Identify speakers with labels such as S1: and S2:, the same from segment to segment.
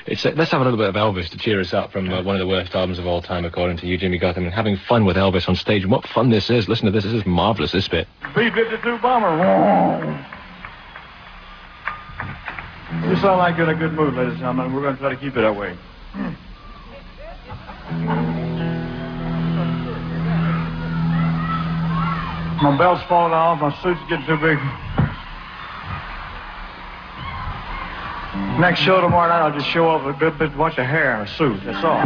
S1: Let's have a little bit of Elvis to cheer us up from one of the worst albums of all time, according to you, Jimmy Gotham, and having fun with Elvis on stage. And what fun this is. Listen to this. This is marvelous, this bit.
S2: B-52 bomber. You sound like you're in a good mood, ladies and gentlemen. We're going to try to keep it that way. My belt's falling off. My suit's getting too big. Next show tomorrow night, I'll just show up with a good bunch of hair and a suit. That's all.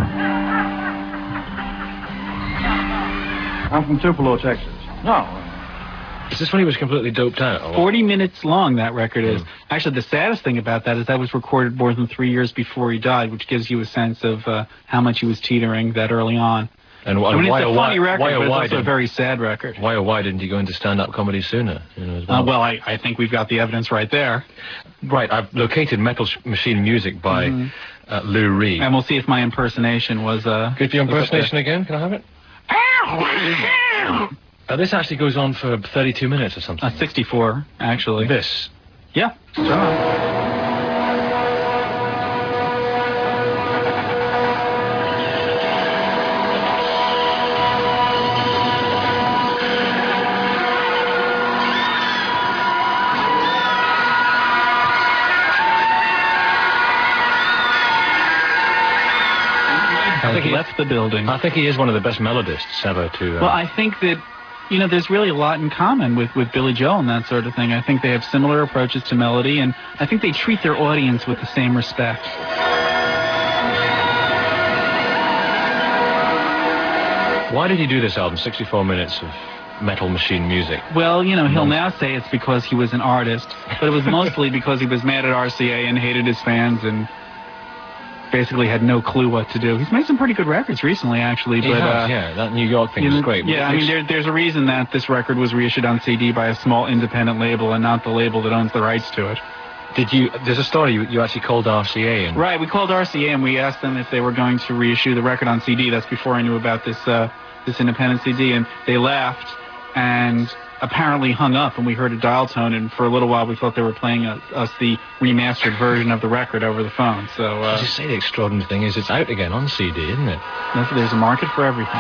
S2: I'm from Tupelo, Texas. No.
S1: Is this when he was completely doped out?
S3: 40 minutes long, that record is. Actually, the saddest thing about that is that was recorded more than 3 years before he died, which gives you a sense of how much he was teetering that early on.
S1: And
S3: I mean, it's a funny record, but it's also a very sad record.
S1: Why didn't he go into stand-up comedy sooner? You know, as well?
S3: Well, I think we've got the evidence right there.
S1: Right, I've located Metal Machine Music by Lou Reed.
S3: And we'll see if my impersonation was...
S1: Give your impersonation again, can I have it? This actually goes on for 32 minutes or something.
S3: 64, actually.
S1: This?
S3: Yeah. I think he left the building.
S1: I think he is one of the best melodists ever to...
S3: Well, I think that, you know, there's really a lot in common with Billy Joel and that sort of thing. I think they have similar approaches to melody, and I think they treat their audience with the same respect.
S1: Why did he do this album, 64 minutes of Metal Machine Music?
S3: Well, you know, he'll now say it's because he was an artist, but it was mostly because he was mad at RCA and hated his fans and basically had no clue what to do. He's made some pretty good records recently, actually.
S1: He has, yeah. That New York thing is great.
S3: Yeah, I mean, there's a reason that this record was reissued on CD by a small independent label and not the label that owns the rights to it.
S1: There's a story, you actually called RCA and...
S3: Right, we called RCA and we asked them if they were going to reissue the record on CD. That's before I knew about this independent CD, and they laughed and apparently hung up, and we heard a dial tone, and for a little while we thought they were playing us the remastered version of the record over the phone. So
S1: as you say, the extraordinary thing is it's out again on CD, isn't it?
S3: There's a market for everything.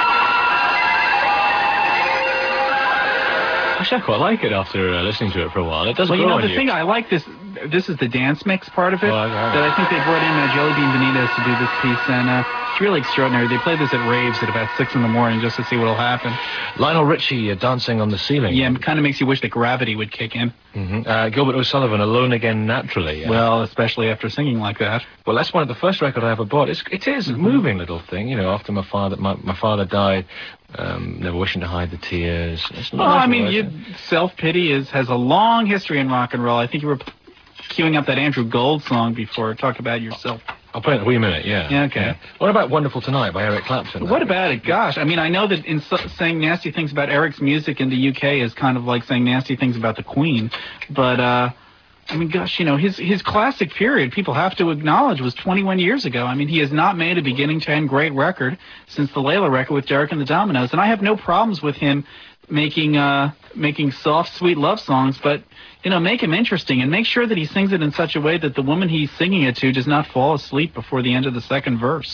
S1: Actually, I quite like it after listening to it for a while. It does grow on you.
S3: Well, you know, the thing, I like this is the dance mix part of it, that I think they brought in Jelly Bean Benitez to do this piece, and it's really extraordinary. They play this at raves at about 6 in the morning just to see what'll happen.
S1: Lionel Richie dancing on the ceiling.
S3: Yeah, it kind of makes you wish that gravity would kick in.
S1: Gilbert O'Sullivan, Alone Again Naturally.
S3: Well, especially after singing like that.
S1: Well, that's one of the first records I ever bought. It is a moving little thing, you know, after my father died, never wishing to hide the tears.
S3: Well, I mean, self-pity has a long history in rock and roll. I think you were queuing up that Andrew Gold song before. Talk about yourself.
S1: I'll play it in a wee minute, yeah.
S3: Yeah, okay.
S1: Yeah. What about Wonderful Tonight by Eric Clapton?
S3: What about it? Gosh, I mean, I know that saying nasty things about Eric's music in the UK is kind of like saying nasty things about the Queen, but, I mean, gosh, you know, his classic period, people have to acknowledge, was 21 years ago. I mean, he has not made a beginning to end great record since the Layla record with Derek and the Dominos, and I have no problems with him making soft, sweet love songs, but, you know, make him interesting and make sure that he sings it in such a way that the woman he's singing it to does not fall asleep before the end of the second verse.